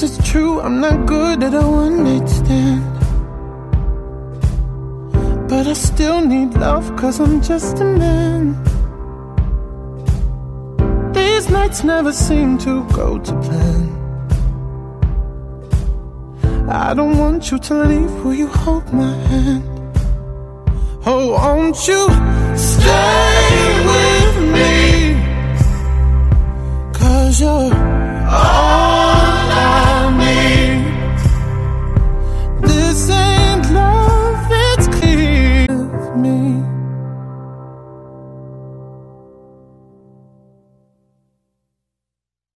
it's true, I'm not good at a one-night stand. But I still need love, cause I'm just a man. These nights never seem to go to plan. I don't want you to leave, will you hold my hand? Oh, won't you stay with me? Cause you're